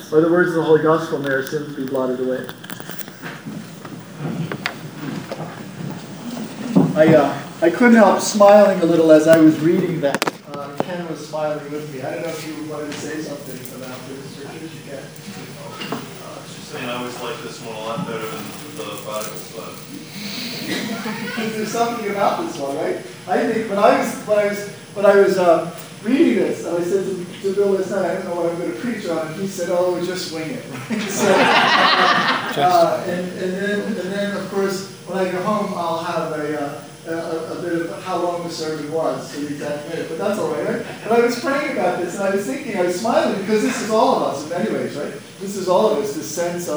Or the words of the Holy Gospel, may our sins be blotted away. I couldn't help smiling a little as I was reading that. Ken was smiling with me. I don't know if you wanted to say something about this, or if you can. I was just saying I always like this one a lot better than the prodigal son. There's something about this one, right? I think when I was reading this, and I said to Bill last night, I don't know what I'm going to preach on, and he said, "Oh, just wing it." So, and then of course when I go home, I'll have a bit of how long the sermon was, so the exact minute. But that's all right? But I was praying about this, and I was thinking, I was smiling because this is all of us in many ways, right? This is all of us. This sense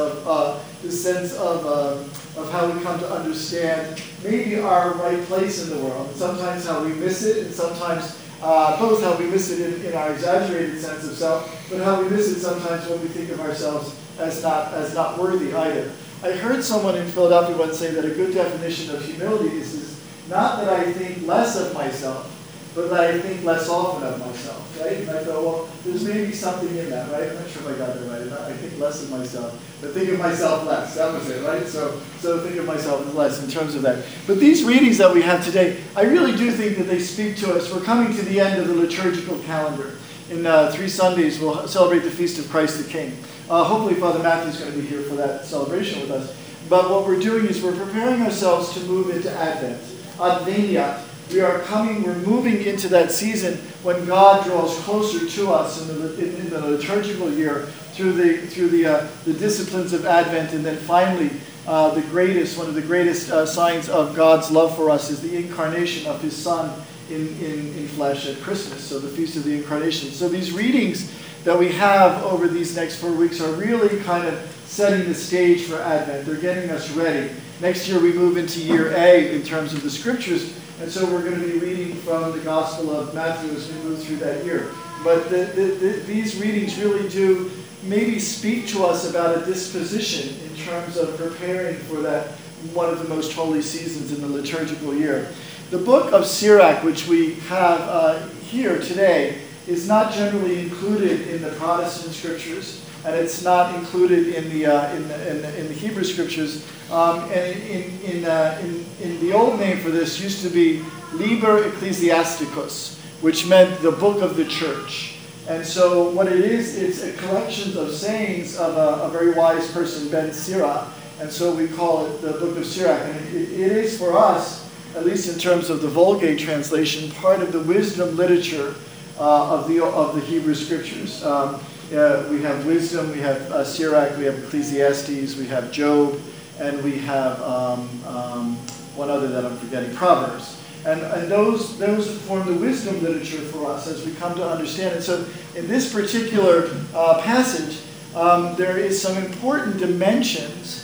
of how we come to understand maybe our right place in the world, and sometimes how we miss it, and sometimes both how we miss it in our exaggerated sense of self, but how we miss it sometimes when we think of ourselves as not worthy either. I heard someone in Philadelphia once say that a good definition of humility is not that I think less of myself, but that I think less often of myself, right? And I thought, well, there's maybe something in that, right? I'm not sure if I got that right. I think less of myself, but think of myself less. That was it, right? So think of myself as less in terms of that. But these readings that we have today, I really do think that they speak to us. We're coming to the end of the liturgical calendar. In 3 Sundays, we'll celebrate the Feast of Christ the King. Hopefully, Father Matthew's going to be here for that celebration with us. But what we're doing is we're preparing ourselves to move into Advent. Adveniat. We're moving into that season when God draws closer to us in the liturgical year through the disciplines of Advent, and then finally one of the greatest signs of God's love for us is the incarnation of His Son in flesh at Christmas, so the Feast of the Incarnation. So these readings that we have over these next 4 weeks are really kind of setting the stage for Advent. They're getting us ready. Next year we move into year A in terms of the Scriptures, and so we're going to be reading from the Gospel of Matthew as we move through that year. But these readings really do maybe speak to us about a disposition in terms of preparing for that one of the most holy seasons in the liturgical year. The book of Sirach, which we have here today, is not generally included in the Protestant Scriptures, and it's not included in the Hebrew Scriptures. And in the old name for this used to be Liber Ecclesiasticus, which meant the book of the church. And so what it is, it's a collection of sayings of a very wise person, Ben Sirach, and so we call it the book of Sirach. And it is for us, at least in terms of the Vulgate translation, part of the wisdom literature of the Hebrew Scriptures. We have wisdom, we have Sirach, we have Ecclesiastes, we have Job, and we have one other that I'm forgetting, Proverbs. And those form the wisdom literature for us as we come to understand it. So in this particular passage, there is some important dimensions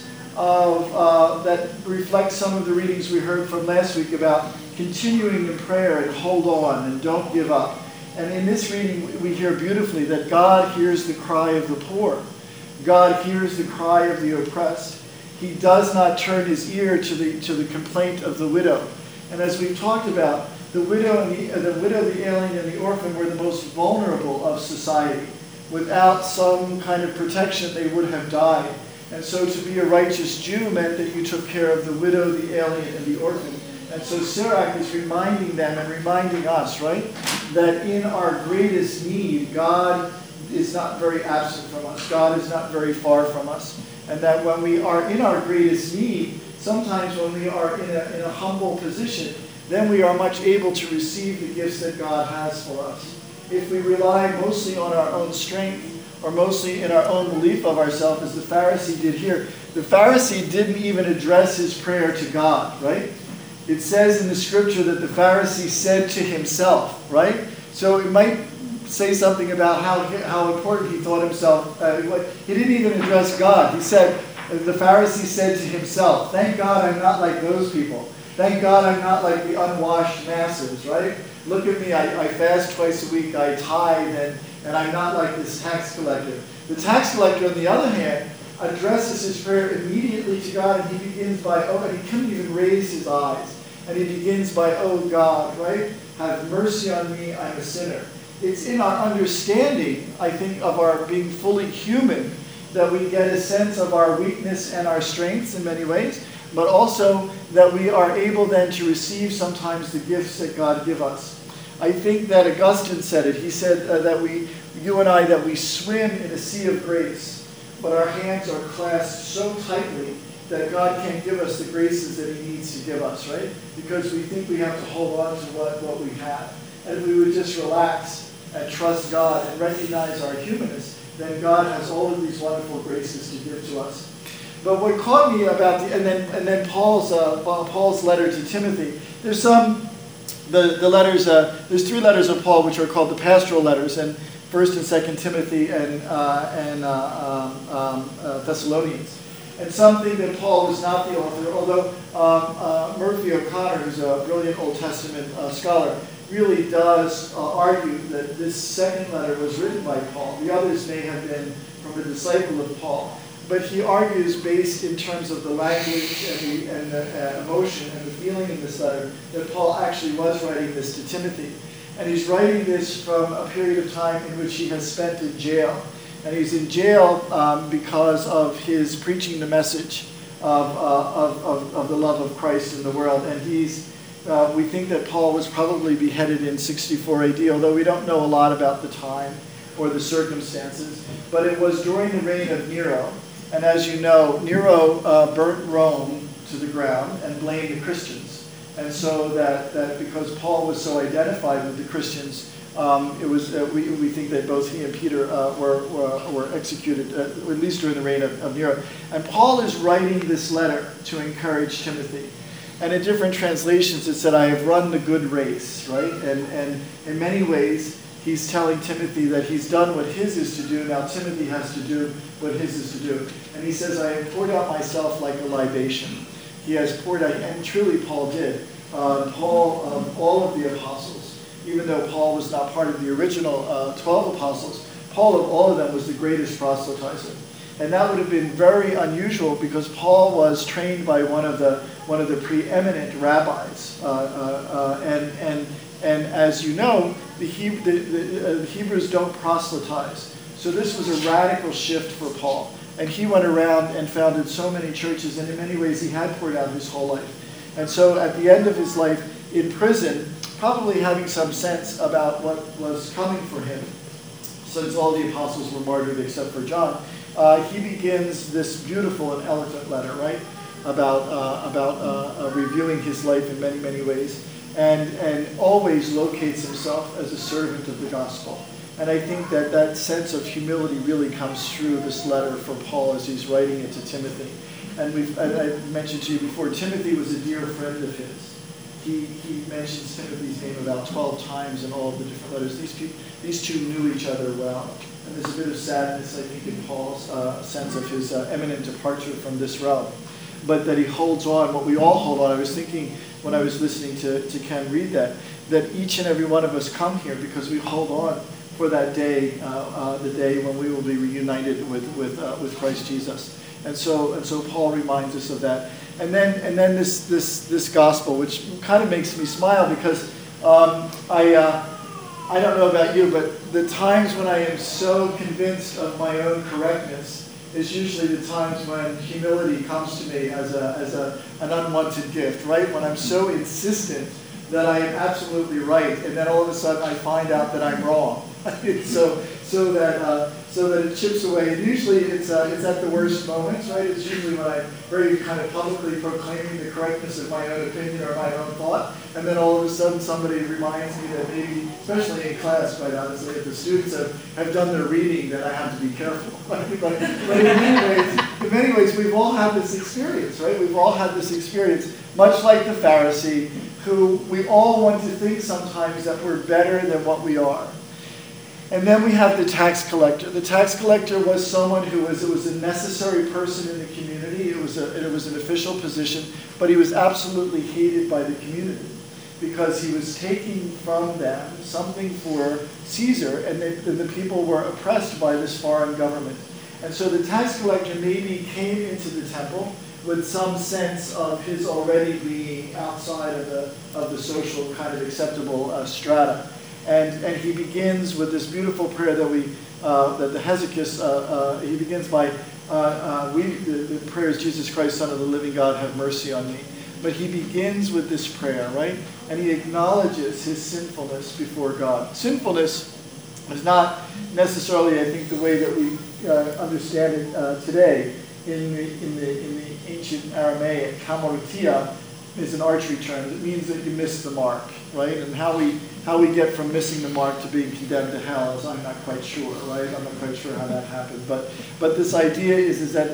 that reflect some of the readings we heard from last week about continuing in prayer and hold on and don't give up. And in this reading, we hear beautifully that God hears the cry of the poor. God hears the cry of the oppressed. He does not turn His ear to the complaint of the widow. And as we've talked about, the widow, the alien, and the orphan were the most vulnerable of society. Without some kind of protection, they would have died. And so to be a righteous Jew meant that you took care of the widow, the alien, and the orphan. And so Sirach is reminding them and reminding us, right, that in our greatest need, God is not very absent from us. God is not very far from us. And that when we are in our greatest need, sometimes when we are in a humble position, then we are much able to receive the gifts that God has for us. If we rely mostly on our own strength or mostly in our own belief of ourselves, as the Pharisee did here, the Pharisee didn't even address his prayer to God, right? It says in the Scripture that the Pharisee said to himself, right? So it might say something about how important he thought himself. He didn't even address God. He said, the Pharisee said to himself, "Thank God I'm not like those people. Thank God I'm not like the unwashed masses," right? Look at me, I fast twice a week, I tithe, and I'm not like this tax collector. The tax collector, on the other hand, addresses his prayer immediately to God, and he begins by, and he couldn't even raise his eyes. And he begins by, "Oh God," right? "Have mercy on me, I'm a sinner." it's in our understanding, I think, of our being fully human that we get a sense of our weakness and our strengths in many ways, but also that we are able then to receive sometimes the gifts that God give us. I think that Augustine said it. He said that you and I, that we swim in a sea of grace, but our hands are clasped so tightly that God can't give us the graces that he needs to give us, right? Because we think we have to hold on to what we have. And if we would just relax and trust God and recognize our humanness, then God has all of these wonderful graces to give to us. But what caught me about and then Paul's letter to Timothy. There's the letters. There's 3 letters of Paul which are called the pastoral letters, and 1st and 2nd Timothy and Thessalonians. And something that Paul was not the author, although Murphy O'Connor, who's a brilliant Old Testament scholar, really does argue that this 2nd letter was written by Paul. The others may have been from a disciple of Paul. But he argues, based in terms of the language and the emotion and the feeling in this letter, that Paul actually was writing this to Timothy. And he's writing this from a period of time in which he has spent in jail. And he's in jail because of his preaching the message of the love of Christ in the world. And we think that Paul was probably beheaded in 64 AD, although we don't know a lot about the time or the circumstances. But it was during the reign of Nero. And as you know, Nero burnt Rome to the ground and blamed the Christians. And so that because Paul was so identified with the Christians, we think that both he and Peter were executed, at least during the reign of Nero. And Paul is writing this letter to encourage Timothy. And in different translations it said, I have run the good race, right? And in many ways, he's telling Timothy that he's done what his is to do. Now Timothy has to do what his is to do. And he says, I have poured out myself like a libation. He has poured out, and truly Paul did. Paul, of all of the apostles, even though Paul was not part of the original 12 apostles, Paul of all of them was the greatest proselytizer. And that would have been very unusual because Paul was trained by one of the preeminent rabbis. And as you know, the Hebrews don't proselytize. So this was a radical shift for Paul. And he went around and founded so many churches, and in many ways he had poured out his whole life. And so at the end of his life in prison, probably having some sense about what was coming for him, since all the apostles were martyred except for John, he begins this beautiful and eloquent letter, right, about reviewing his life in many, many ways, and always locates himself as a servant of the gospel. And I think that that sense of humility really comes through this letter for Paul as he's writing it to Timothy. And I mentioned to you before, Timothy was a dear friend of his. He mentions Timothy's name about 12 times in all of the different letters. These two knew each other well. And there's a bit of sadness, I think, in Paul's sense of his imminent departure from this realm. But that he holds on, what we all hold on. I was thinking when I was listening to Ken read that each and every one of us come here because we hold on for that day, the day when we will be reunited with Christ Jesus. And so Paul reminds us of that. And then this gospel, which kind of makes me smile because I don't know about you, but the times when I am so convinced of my own correctness is usually the times when humility comes to me as an unwanted gift, right? When I'm so insistent that I am absolutely right, and then all of a sudden I find out that I'm wrong. so that it chips away. And usually it's at the worst moments, right? It's usually when I'm very kind of publicly proclaiming the correctness of my own opinion or my own thought, and then all of a sudden somebody reminds me that maybe, especially in class, quite honestly, if the students have done their reading, then I have to be careful. but in many ways, we've all had this experience, right? We've all had this experience, much like the Pharisee, who we all want to think sometimes that we're better than what we are. And then we have the tax collector. The tax collector was someone who was a necessary person in the community. It was an official position, but he was absolutely hated by the community because he was taking from them something for Caesar, and the people were oppressed by this foreign government. And so the tax collector maybe came into the temple with some sense of his already being outside of the social kind of acceptable strata. And he begins with this beautiful prayer that the Hezekiah, he begins by, the prayer is, Jesus Christ, Son of the living God, have mercy on me. But he begins with this prayer, right? And he acknowledges his sinfulness before God. Sinfulness is not necessarily, I think, the way that we understand it today. In the ancient Aramaic, hamartia is an archery term. It means that you missed the mark, right? And how we get from missing the mark to being condemned to hell is, I'm not quite sure, right? I'm not quite sure how that happened. But this idea is that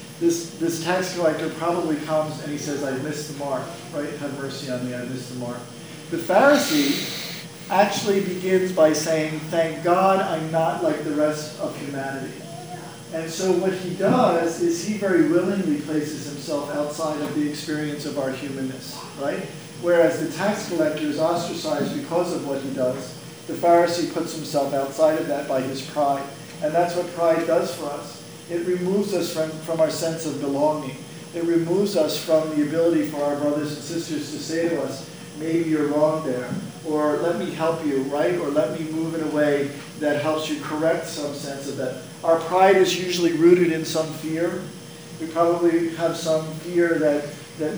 this tax collector probably comes and he says, I missed the mark, right? Have mercy on me, I missed the mark. The Pharisee actually begins by saying, thank God I'm not like the rest of humanity. And so what he does is he very willingly places himself outside of the experience of our humanness, right? Whereas the tax collector is ostracized because of what he does, the Pharisee puts himself outside of that by his pride. And that's what pride does for us. It removes us from our sense of belonging. It removes us from the ability for our brothers and sisters to say to us, maybe you're wrong there, or let me help you, right? Or let me move in a way that helps you correct some sense of that. Our pride is usually rooted in some fear. We probably have some fear that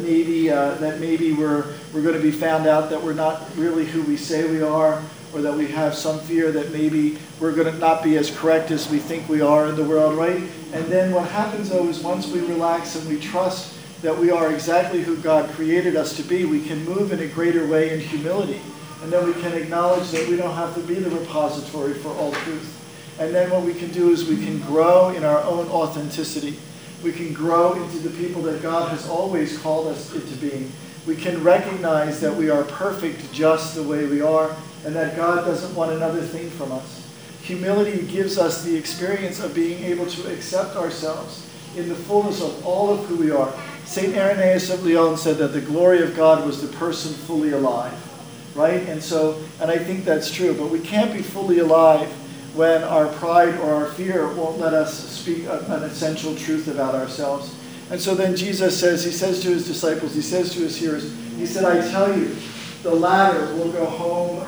maybe we're going to be found out that we're not really who we say we are, or that we have some fear that maybe we're going to not be as correct as we think we are in the world, right? And then what happens, though, is once we relax and we trust that we are exactly who God created us to be, we can move in a greater way in humility. And then we can acknowledge that we don't have to be the repository for all truth. And then what we can do is we can grow in our own authenticity. We can grow into the people that God has always called us into being. We can recognize that we are perfect just the way we are, and that God doesn't want another thing from us. Humility gives us the experience of being able to accept ourselves in the fullness of all of who we are. St. Irenaeus of Lyon said that the glory of God was the person fully alive, right? And I think that's true, but we can't be fully alive when our pride or our fear won't let us speak an essential truth about ourselves. And so then Jesus says, he says to his disciples, he says to his hearers, he said, I tell you, the latter will go home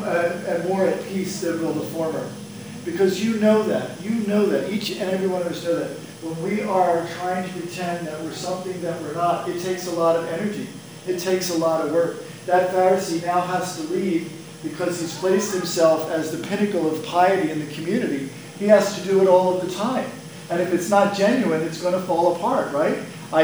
and more at peace than will the former. Because you know that, each and every one of us know that. When we are trying to pretend that we're something that we're not, it takes a lot of energy. It takes a lot of work. That Pharisee now has to leave because he's placed himself as the pinnacle of piety in the community. He has to do it all of the time. And if it's not genuine, it's going to fall apart, right?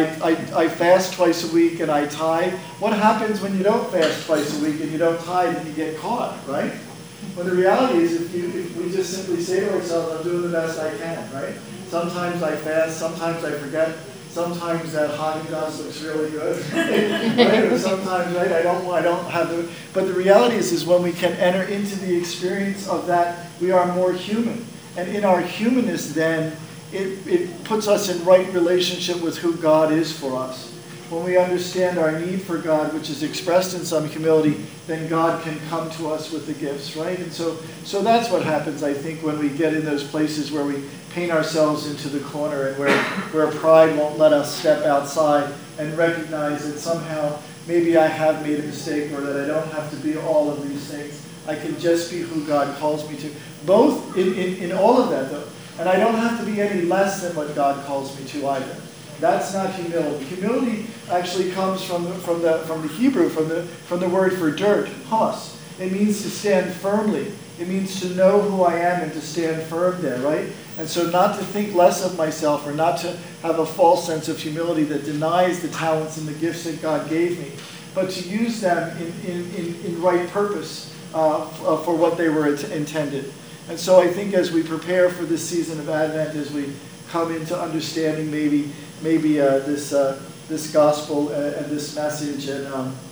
I fast twice a week and I tithe. What happens when you don't fast twice a week and you don't tithe and you get caught, right? Well, the reality is if we just simply say to ourselves, I'm doing the best I can, right? Sometimes I fast, sometimes I forget, sometimes that Haagen-Dazs looks really good, right? Or sometimes, right, I don't have the, but the reality is when we can enter into the experience of that, we are more human. And in our humanness then, it puts us in right relationship with who God is for us. When we understand our need for God, which is expressed in some humility, then God can come to us with the gifts, right? And so that's what happens, I think, when we get in those places where we paint ourselves into the corner and where pride won't let us step outside and recognize that somehow maybe I have made a mistake or that I don't have to be all of these things. I can just be who God calls me to. Both in all of that, though. And I don't have to be any less than what God calls me to either. That's not humility. Humility actually comes from the Hebrew, from the word for dirt, hos. It means to stand firmly. It means to know who I am and to stand firm there, right? And so not to think less of myself or not to have a false sense of humility that denies the talents and the gifts that God gave me, but to use them in right purpose for what they were intended. And so I think as we prepare for this season of Advent, as we come into understanding maybe this gospel and this message and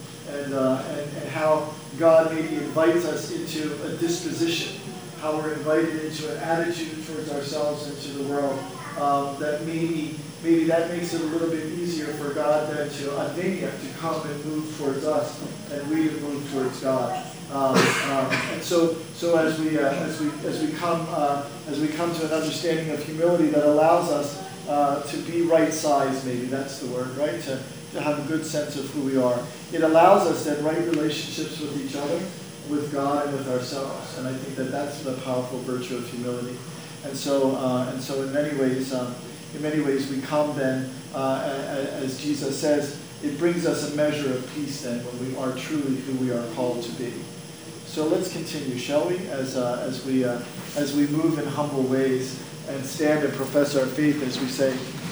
how God maybe invites us into a disposition, how we're invited into an attitude towards ourselves and to the world, that maybe that makes it a little bit easier for God then to advenia, to come and move towards us and we to move towards God. And so as we come to an understanding of humility that allows us to be right sized, maybe that's the word, right? To have a good sense of who we are. It allows us to have right relationships with each other, with God and with ourselves. And I think that that's the powerful virtue of humility. And so in many ways, we come then, as Jesus says, it brings us a measure of peace then when we are truly who we are called to be. So let's continue, shall we, as we move in humble ways and stand and profess our faith as we say,